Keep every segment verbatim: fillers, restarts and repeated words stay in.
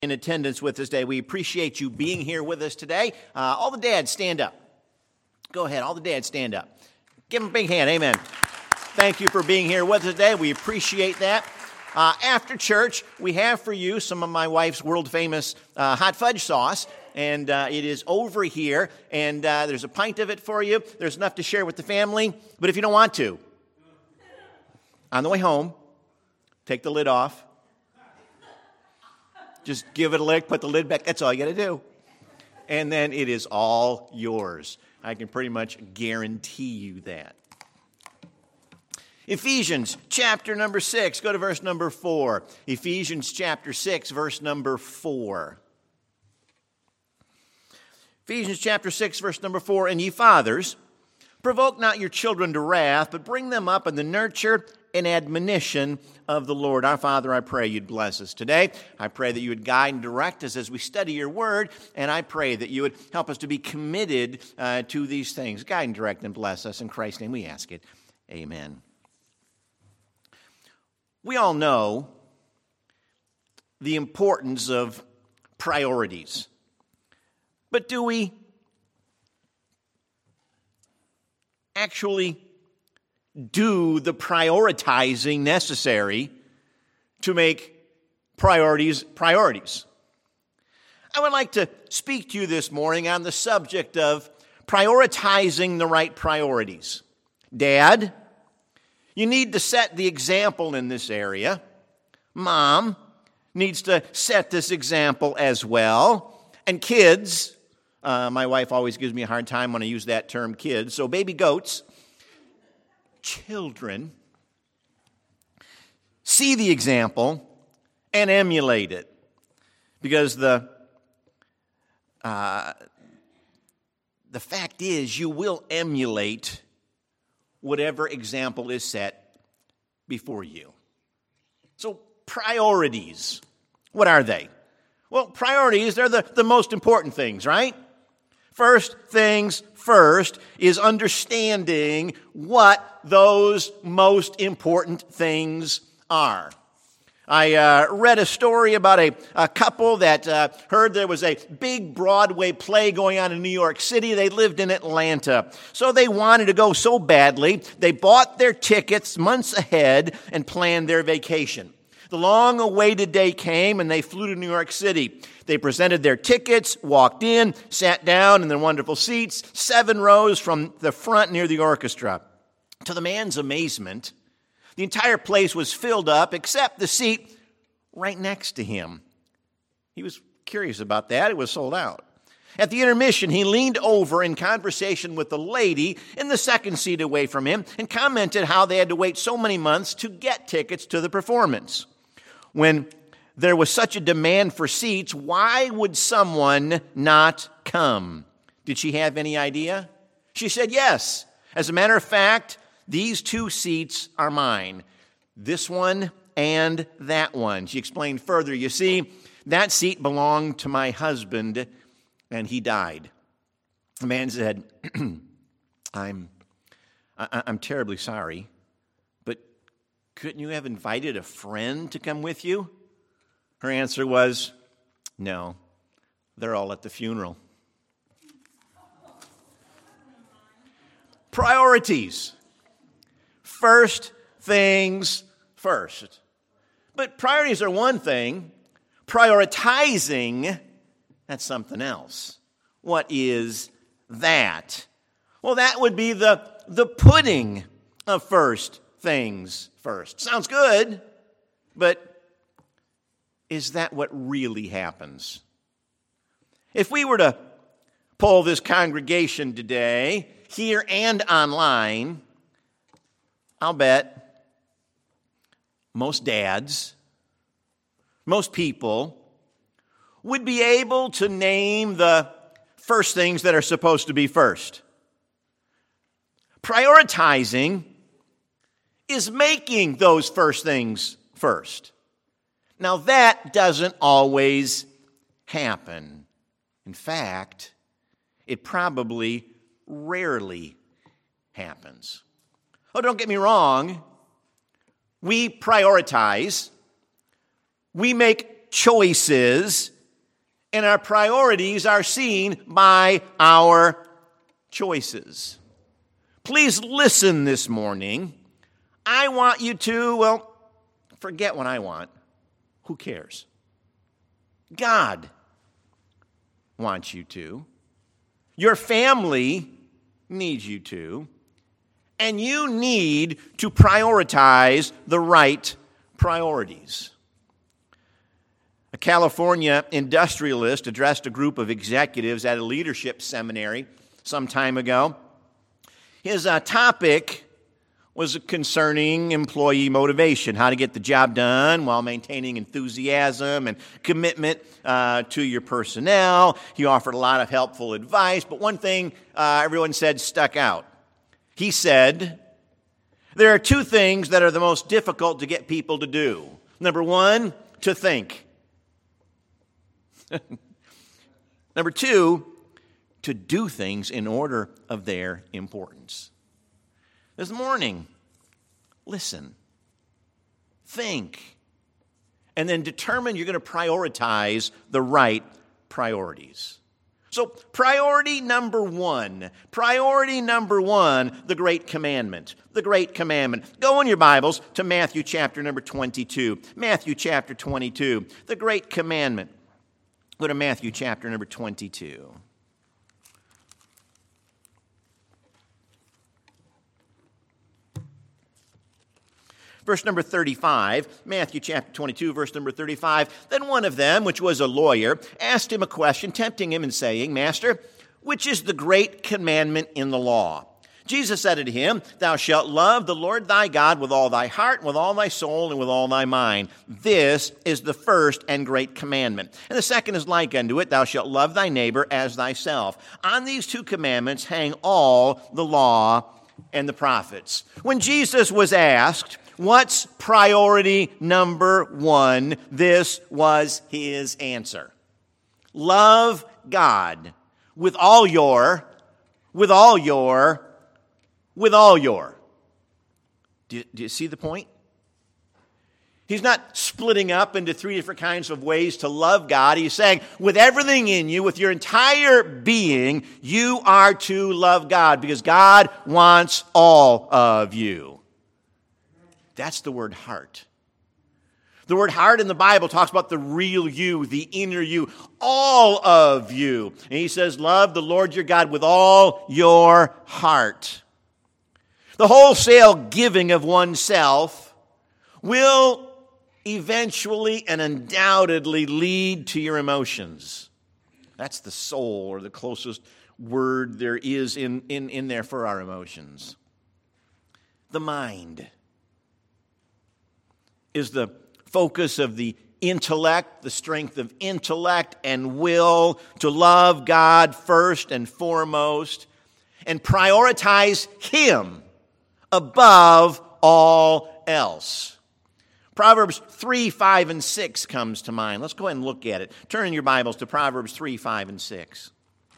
In attendance with us today. We appreciate you being here with us today. Uh, all the dads, stand up. Go ahead, all the dads, stand up. Give them a big hand, amen. Thank you for being here with us today. We appreciate that. Uh, after church, we have for you some of my wife's world-famous uh, hot fudge sauce, and uh, it is over here, and uh, there's a pint of it for you. There's enough to share with the family, but if you don't want to, on the way home, take the lid off. Just give it a lick, put the lid back. That's all you got to do. And then it is all yours. I can pretty much guarantee you that. Ephesians chapter number six. Go to verse number four. Ephesians chapter six, verse number four. Ephesians chapter six, verse number four. And ye fathers, provoke not your children to wrath, but bring them up in the nurture and admonition of the Lord. Our Father, I pray you'd bless us today. I pray that you would guide and direct us as we study your word, and I pray that you would help us to be committed uh, to these things. Guide and direct and bless us. In Christ's name we ask it. Amen. We all know the importance of priorities, but do we actually do the prioritizing necessary to make priorities priorities? I would like to speak to you this morning on the subject of prioritizing the right priorities. Dad, you need to set the example in this area. Mom needs to set this example as well. And kids, uh, my wife always gives me a hard time when I use that term kids, so baby goats, children, see the example and emulate it, because the uh, the fact is you will emulate whatever example is set before you. So priorities, what are they? Well, priorities, they're the, the most important things, right? First things first is understanding what those most important things are. I uh, read a story about a, a couple that uh, heard there was a big Broadway play going on in New York City. They lived in Atlanta. So they wanted to go so badly, they bought their tickets months ahead and planned their vacation. The long-awaited day came, and they flew to New York City. They presented their tickets, walked in, sat down in their wonderful seats, seven rows from the front near the orchestra. To the man's amazement, the entire place was filled up except the seat right next to him. He was curious about that. It was sold out. At the intermission, he leaned over in conversation with the lady in the second seat away from him and commented how they had to wait so many months to get tickets to the performance. When there was such a demand for seats, why would someone not come? Did she have any idea? She said, yes. As a matter of fact, these two seats are mine. This one and that one. She explained further, you see, that seat belonged to my husband, and he died. The man said, I'm, I, I'm terribly sorry, but couldn't you have invited a friend to come with you? Her answer was, no, they're all at the funeral. Priorities. First things first. But priorities are one thing. Prioritizing, that's something else. What is that? Well, that would be the, the putting of first things first. Sounds good, but is that what really happens? If we were to poll this congregation today, here and online, I'll bet most dads, most people would be able to name the first things that are supposed to be first. Prioritizing is making those first things first. Now, that doesn't always happen. In fact, it probably rarely happens. Oh, don't get me wrong. We prioritize. We make choices, and our priorities are seen by our choices. Please listen this morning. I want you to, well, forget what I want. Who cares? God wants you to. Your family needs you to. And you need to prioritize the right priorities. A California industrialist addressed a group of executives at a leadership seminary some time ago. His uh, topic was concerning employee motivation, how to get the job done while maintaining enthusiasm and commitment uh, to your personnel. He offered a lot of helpful advice, but one thing uh, everyone said stuck out. He said, there are two things that are the most difficult to get people to do. Number one, to think. Number two, to do things in order of their importance. This morning, listen, think, and then determine you're going to prioritize the right priorities. So priority number one, priority number one, the Great Commandment, the Great Commandment. Go in your Bibles to Matthew chapter number twenty-two. Matthew chapter twenty-two, the Great Commandment. Go to Matthew chapter number twenty-two. Verse number thirty-five, Matthew chapter twenty-two, verse number thirty-five. Then one of them, which was a lawyer, asked him a question, tempting him and saying, Master, which is the great commandment in the law? Jesus said unto him, Thou shalt love the Lord thy God with all thy heart, and with all thy soul, and with all thy mind. This is the first and great commandment. And the second is like unto it, Thou shalt love thy neighbor as thyself. On these two commandments hang all the law and the prophets. When Jesus was asked, what's priority number one? This was his answer. Love God with all your, with all your, with all your. Do you, do you see the point? He's not splitting up into three different kinds of ways to love God. He's saying, with everything in you, with your entire being, you are to love God because God wants all of you. That's the word heart. The word heart in the Bible talks about the real you, the inner you, all of you. And he says, love the Lord your God with all your heart. The wholesale giving of oneself will eventually and undoubtedly lead to your emotions. That's the soul, or the closest word there is in, in, in there for our emotions. The mind is the focus of the intellect, the strength of intellect and will to love God first and foremost and prioritize Him above all else. Proverbs three, five, and six comes to mind. Let's go ahead and look at it. Turn in your Bibles to Proverbs three, five, and six.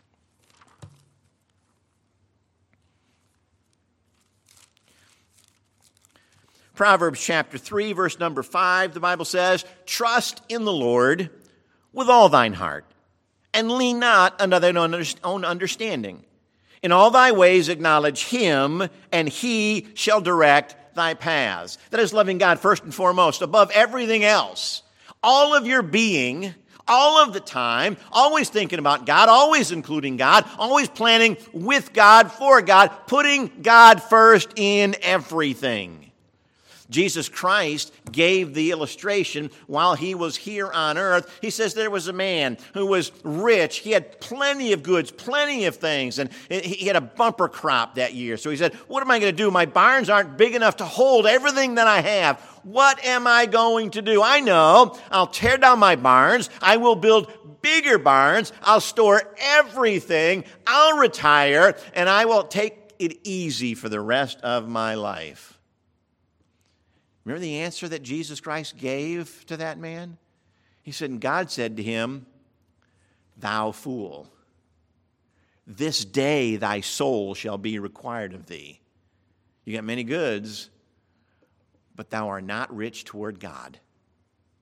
Proverbs chapter three, verse number five, the Bible says, Trust in the Lord with all thine heart, and lean not unto thine own understanding. In all thy ways acknowledge Him, and He shall direct thy paths. That is loving God first and foremost, above everything else. All of your being, all of the time, always thinking about God, always including God, always planning with God, for God, putting God first in everything. Jesus Christ gave the illustration while He was here on earth. He says there was a man who was rich. He had plenty of goods, plenty of things, and he had a bumper crop that year. So he said, what am I going to do? My barns aren't big enough to hold everything that I have. What am I going to do? I know I'll tear down my barns. I will build bigger barns. I'll store everything. I'll retire, and I will take it easy for the rest of my life. Remember the answer that Jesus Christ gave to that man? He said, and God said to him, Thou fool, this day thy soul shall be required of thee. You got many goods, but thou art not rich toward God.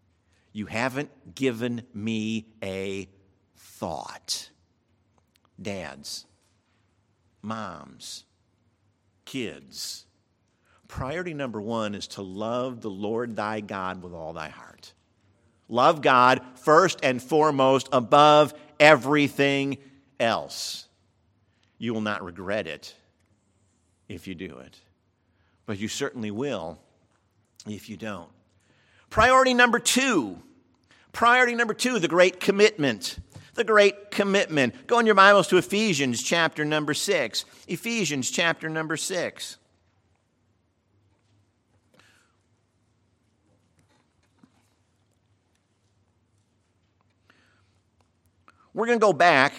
You haven't given me a thought. Dads, moms, kids, priority number one is to love the Lord thy God with all thy heart. Love God first and foremost above everything else. You will not regret it if you do it, but you certainly will if you don't. Priority number two, priority number two, the great commitment. The great commitment. Go in your Bibles to Ephesians chapter number six. Ephesians chapter number six. We're going to go back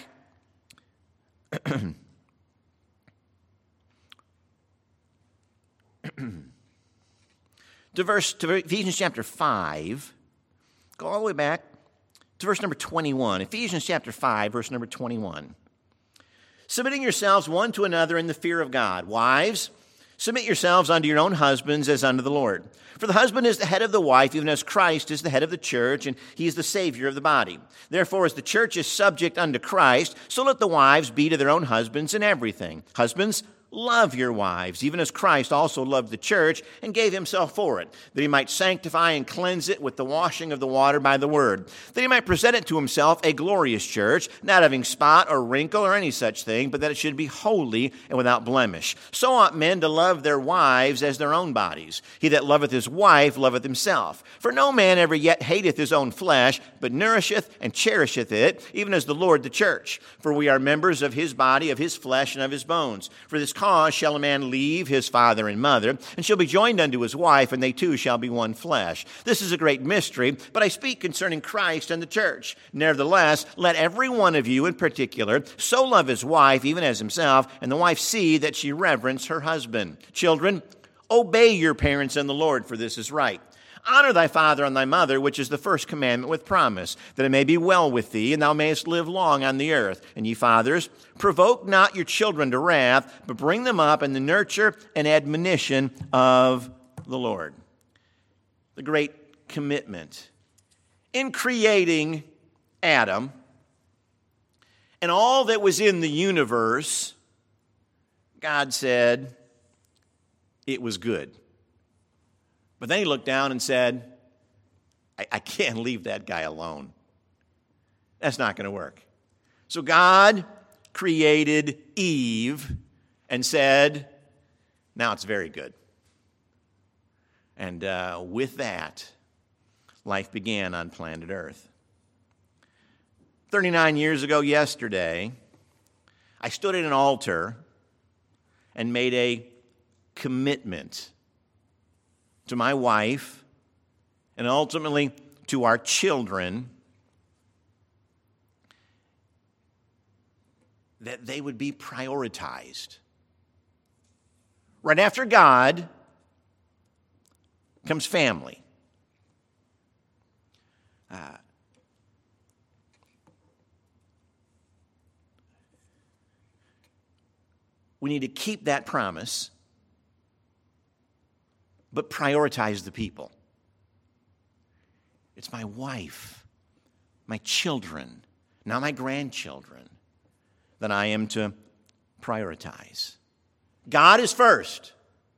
to verse to Ephesians chapter five. Go all the way back to verse number twenty-one. Ephesians chapter five, verse number twenty-one. Submitting yourselves one to another in the fear of God. Wives, submit yourselves unto your own husbands as unto the Lord. For the husband is the head of the wife, even as Christ is the head of the church, and he is the Savior of the body. Therefore, as the church is subject unto Christ, so let the wives be to their own husbands in everything. Husbands, love your wives, even as Christ also loved the church and gave himself for it, that he might sanctify and cleanse it with the washing of the water by the word, that he might present it to himself a glorious church, not having spot or wrinkle or any such thing, but that it should be holy and without blemish. So ought men to love their wives as their own bodies. He that loveth his wife loveth himself. For no man ever yet hateth his own flesh, but nourisheth and cherisheth it, even as the Lord the church. For we are members of his body, of his flesh, and of his bones. For this cause shall a man leave his father and mother, and shall be joined unto his wife, and they two shall be one flesh. This is a great mystery, but I speak concerning Christ and the church. Nevertheless, let every one of you in particular so love his wife, even as himself, and the wife see that she reverence her husband. Children, obey your parents in the Lord, for this is right. Honor thy father and thy mother, which is the first commandment with promise, that it may be well with thee, and thou mayest live long on the earth. And ye fathers, provoke not your children to wrath, but bring them up in the nurture and admonition of the Lord. The great commitment. In creating Adam and all that was in the universe, God said it was good. But then he looked down and said, I, I can't leave that guy alone. That's not going to work. So God created Eve and said, now it's very good. And uh, with that, life began on planet Earth. thirty-nine years ago yesterday, I stood at an altar and made a commitment to my wife, and ultimately to our children, that they would be prioritized. Right after God comes family. Uh, we need to keep that promise, but prioritize the people. It's my wife, my children, now my grandchildren, that I am to prioritize. God is first.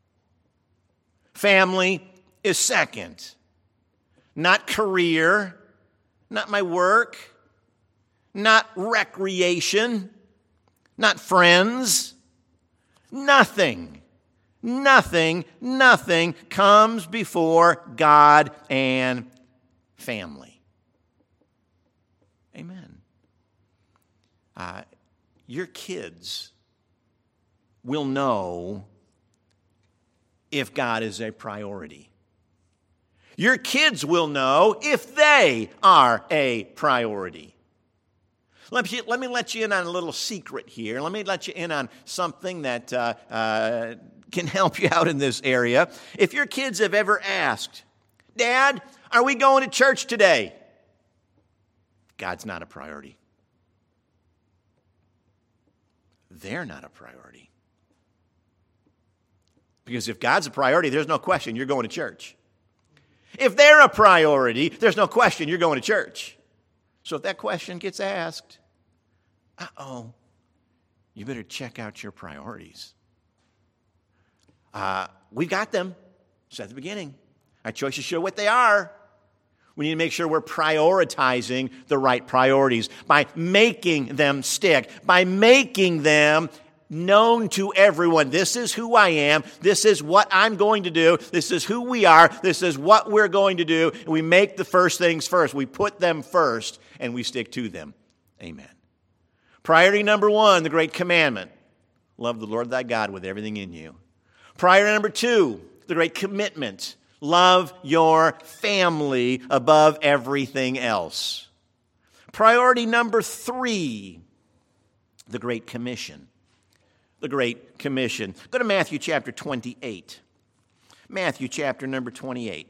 Family is second. Not career, not my work, not recreation, not friends, nothing. Nothing, nothing comes before God and family. Amen. Uh, your kids will know if God is a priority. Your kids will know if they are a priority. Let me, let me let you in on a little secret here. Let me let you in on something that uh, uh, can help you out in this area. If your kids have ever asked, Dad, are we going to church today? God's not a priority. They're not a priority. Because if God's a priority, there's no question you're going to church. If they're a priority, there's no question you're going to church. So if that question gets asked, uh-oh, you better check out your priorities. Uh, we've got them. It's at the beginning. Our choices show what they are. We need to make sure we're prioritizing the right priorities by making them stick, by making them known to everyone. This is who I am. This is what I'm going to do. This is who we are. This is what we're going to do. And we make the first things first. We put them first and we stick to them. Amen. Priority number one, the great commandment. Love the Lord thy God with everything in you. Priority number two, the great commitment. Love your family above everything else. Priority number three, the Great Commission. The Great Commission. Go to Matthew chapter twenty-eight. Matthew chapter number twenty-eight.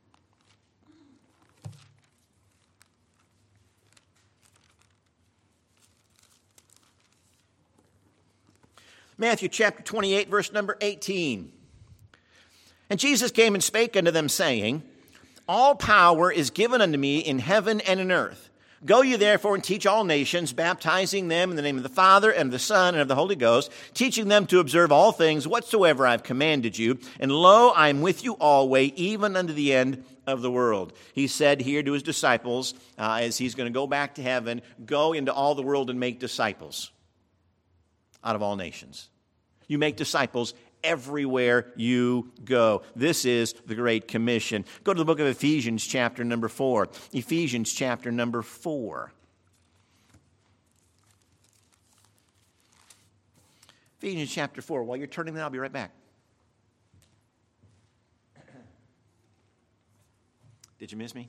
Matthew chapter twenty-eight, verse number eighteen. And Jesus came and spake unto them, saying, All power is given unto me in heaven and in earth. Go ye therefore and teach all nations, baptizing them in the name of the Father and of the Son and of the Holy Ghost, teaching them to observe all things whatsoever I have commanded you. And lo, I am with you always, even unto the end of the world. He said here to his disciples, uh, as he's going to go back to heaven, go into all the world and make disciples out of all nations. You make disciples everywhere you go. This is the Great Commission. Go to the book of Ephesians chapter number four. Ephesians chapter number four. Ephesians chapter four. While you're turning there, I'll be right back. Did you miss me?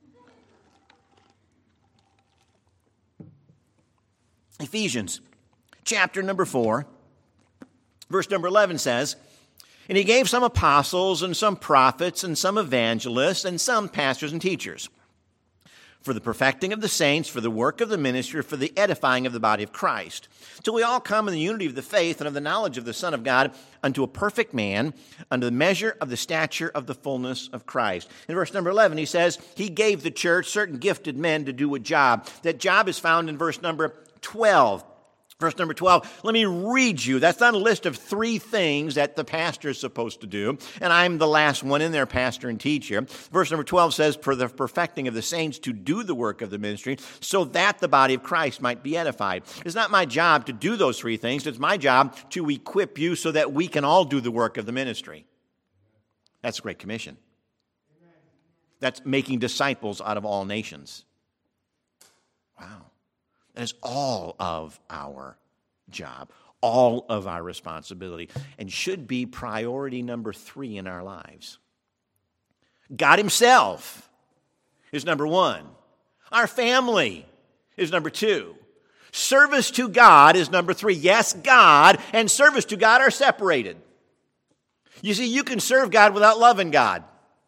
Ephesians chapter number four. Verse number eleven says, And he gave some apostles and some prophets and some evangelists and some pastors and teachers for the perfecting of the saints, for the work of the ministry, for the edifying of the body of Christ, till we all come in the unity of the faith and of the knowledge of the Son of God, unto a perfect man, unto the measure of the stature of the fullness of Christ. In verse number eleven, he says, he gave the church certain gifted men to do a job. That job is found in verse number twelve. Verse number twelve, let me read you. That's not a list of three things that the pastor is supposed to do. And I'm the last one in there, pastor and teacher. Verse number twelve says, for the perfecting of the saints to do the work of the ministry, so that the body of Christ might be edified. It's not my job to do those three things. It's my job to equip you so that we can all do the work of the ministry. That's a great commission. That's making disciples out of all nations. Wow. That is all of our job, all of our responsibility, and should be priority number three in our lives. God himself is number one. Our family is number two. Service to God is number three. Yes, God and service to God are separated. You see, you can serve God without loving God.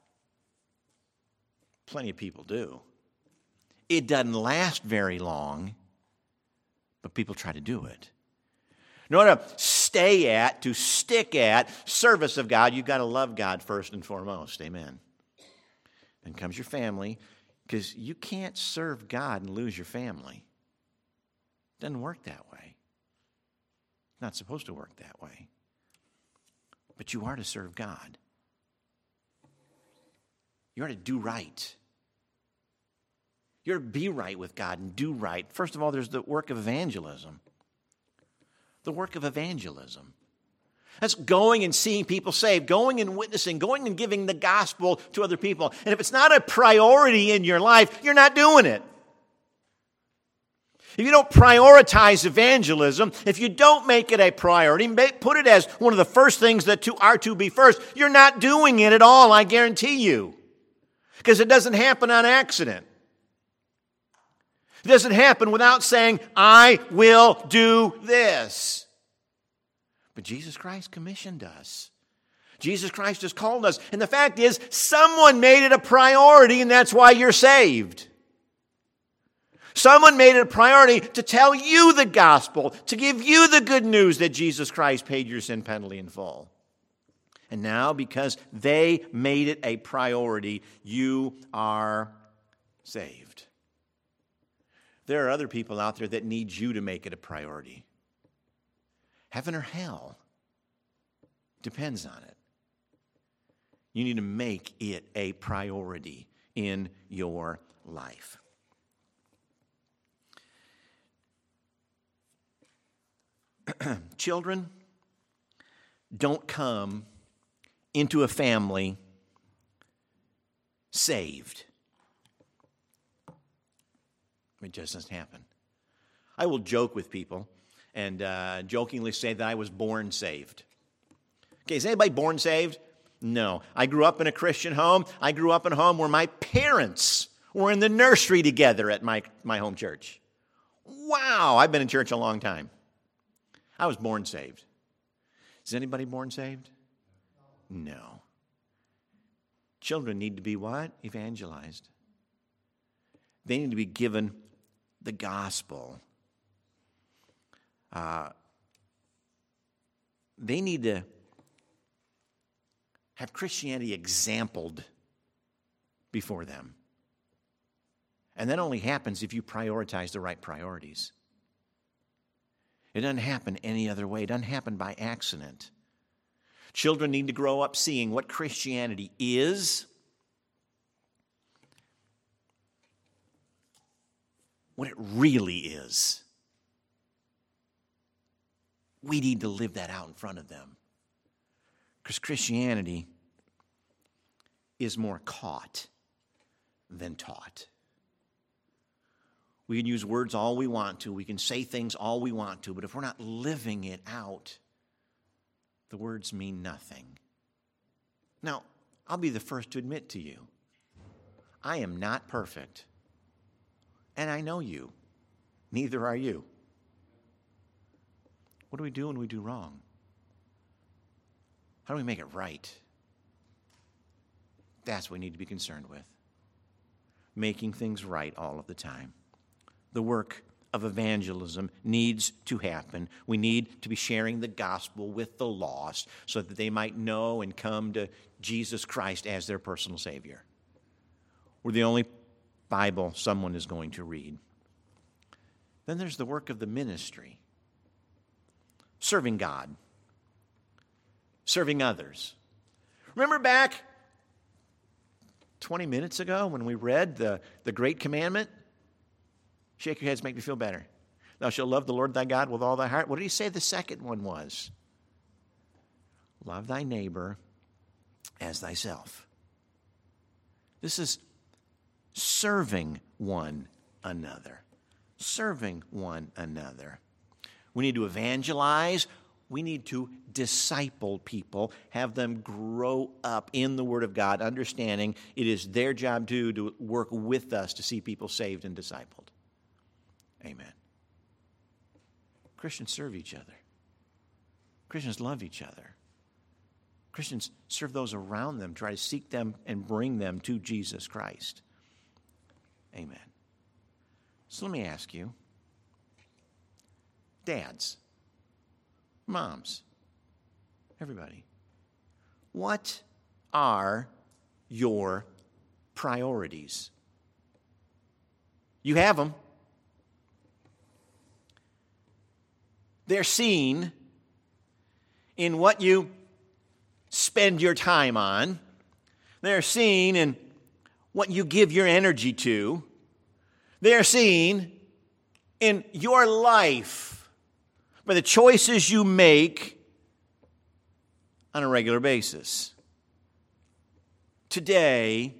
Plenty of people do. It doesn't last very long. But people try to do it. In order to stay at, to stick at service of God, you've got to love God first and foremost. Amen. Then comes your family, because you can't serve God and lose your family. It doesn't work that way. It's not supposed to work that way. But you are to serve God. You are to do right. You're to be right with God and do right. First of all, there's the work of evangelism. The work of evangelism. That's going and seeing people saved, going and witnessing, going and giving the gospel to other people. And if it's not a priority in your life, you're not doing it. If you don't prioritize evangelism, if you don't make it a priority, put it as one of the first things that are to be first, you're not doing it at all, I guarantee you. Because it doesn't happen on accident. It doesn't happen without saying, I will do this. But Jesus Christ commissioned us. Jesus Christ has called us. And the fact is, someone made it a priority, and that's why you're saved. Someone made it a priority to tell you the gospel, to give you the good news that Jesus Christ paid your sin penalty in full. And now, because they made it a priority, you are saved. There are other people out there that need you to make it a priority. Heaven or hell depends on it. You need to make it a priority in your life. Children don't come into a family saved. It just doesn't happen. I will joke with people and uh, jokingly say that I was born saved. Okay, is anybody born saved? No. I grew up in a Christian home. I grew up in a home where my parents were in the nursery together at my, my home church. Wow, I've been in church a long time. I was born saved. Is anybody born saved? No. Children need to be what? Evangelized. They need to be given the gospel. Uh, they need to have Christianity exampled before them. And that only happens if you prioritize the right priorities. It doesn't happen any other way. It doesn't happen by accident. Children need to grow up seeing what Christianity is, what it really is. We need to live that out in front of them. Because Christianity is more caught than taught. We can use words all we want to. We can say things all we want to. But if we're not living it out, the words mean nothing. Now, I'll be the first to admit to you, I am not perfect. And I know you. Neither are you. What do we do when we do wrong? How do we make it right? That's what we need to be concerned with. Making things right all of the time. The work of evangelism needs to happen. We need to be sharing the gospel with the lost so that they might know and come to Jesus Christ as their personal Savior. We're the only Bible someone is going to read. Then there's the work of the ministry. Serving God. Serving others. Remember back twenty minutes ago when we read the, the Great Commandment? Shake your heads, make me feel better. Thou shalt love the Lord thy God with all thy heart. What did he say the second one was? Love thy neighbor as thyself. This is serving one another. Serving one another. We need to evangelize. We need to disciple people, have them grow up in the Word of God, understanding it is their job too to work with us to see people saved and discipled. Amen. Christians serve each other. Christians love each other. Christians serve those around them, try to seek them and bring them to Jesus Christ. Amen. So let me ask you, dads, moms, everybody, what are your priorities? You have them. They're seen in what you spend your time on. They're seen in what you give your energy to. They're seen in your life by the choices you make on a regular basis. Today,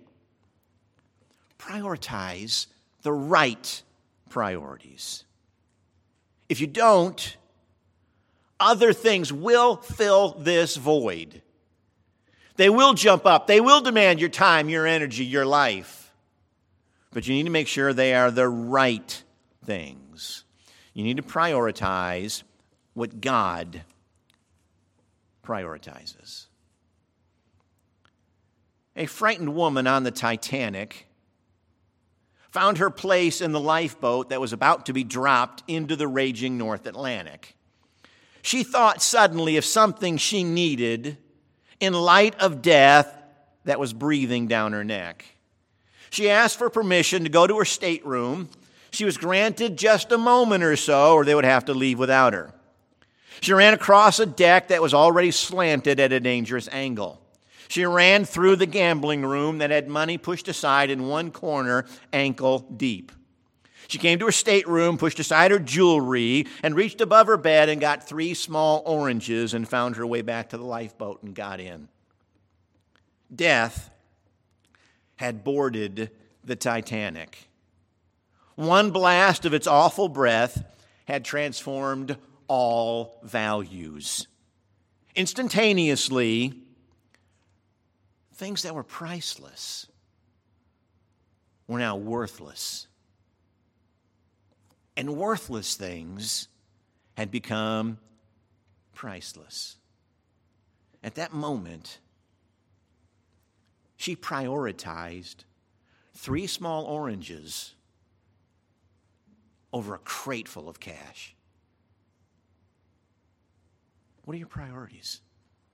prioritize the right priorities. If you don't, other things will fill this void. They will jump up. They will demand your time, your energy, your life. But you need to make sure they are the right things. You need to prioritize what God prioritizes. A frightened woman on the Titanic found her place in the lifeboat that was about to be dropped into the raging North Atlantic. She thought suddenly of something she needed in light of death that was breathing down her neck. She asked for permission to go to her stateroom. She was granted just a moment or so, or they would have to leave without her. She ran across a deck that was already slanted at a dangerous angle. She ran through the gambling room that had money pushed aside in one corner, ankle deep. She came to her stateroom, pushed aside her jewelry, and reached above her bed and got three small oranges and found her way back to the lifeboat and got in. Death had boarded the Titanic. One blast of its awful breath had transformed all values. Instantaneously, things that were priceless were now worthless. And worthless things had become priceless. At that moment, she prioritized three small oranges over a crate full of cash. What are your priorities?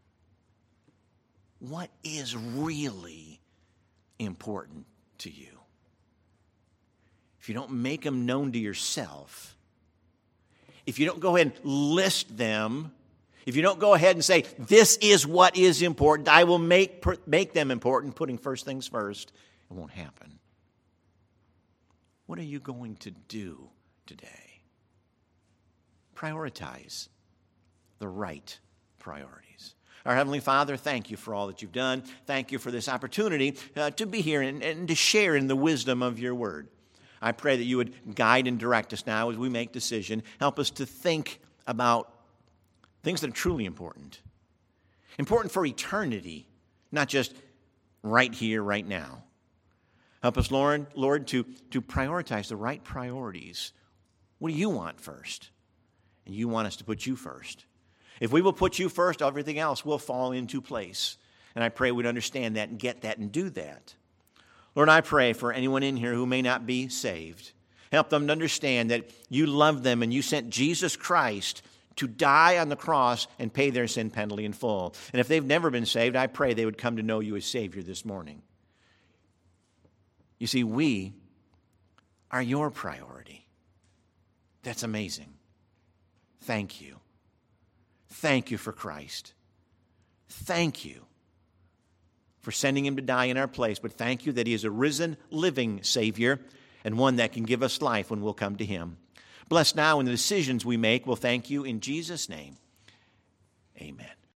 What is really important to you? If you don't make them known to yourself, if you don't go ahead and list them, if you don't go ahead and say, this is what is important, I will make, make them important, putting first things first, it won't happen. What are you going to do today? Prioritize the right priorities. Our Heavenly Father, thank you for all that you've done. Thank you for this opportunity uh, to be here and, and to share in the wisdom of your word. I pray that you would guide and direct us now as we make decision. Help us to think about things that are truly important. Important for eternity, not just right here, right now. Help us, Lord, Lord, to, to prioritize the right priorities. What do you want first? And you want us to put you first. If we will put you first, everything else will fall into place. And I pray we'd understand that and get that and do that. Lord, I pray for anyone in here who may not be saved. Help them to understand that you love them and you sent Jesus Christ to die on the cross and pay their sin penalty in full. And if they've never been saved, I pray they would come to know you as Savior this morning. You see, we are your priority. That's amazing. Thank you. Thank you for Christ. Thank you for sending him to die in our place, but thank you that he is a risen, living Savior and one that can give us life when we'll come to him. Bless now in the decisions we make. We'll thank you in Jesus' name. Amen.